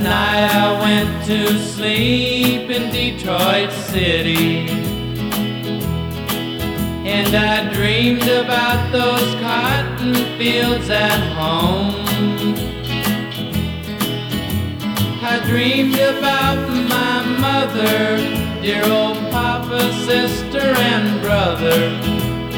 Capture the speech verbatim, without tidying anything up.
night I went to sleep in Detroit City, and I dreamed about those cotton fields at home. I dreamed about my mother, dear old papa, sister, and brother.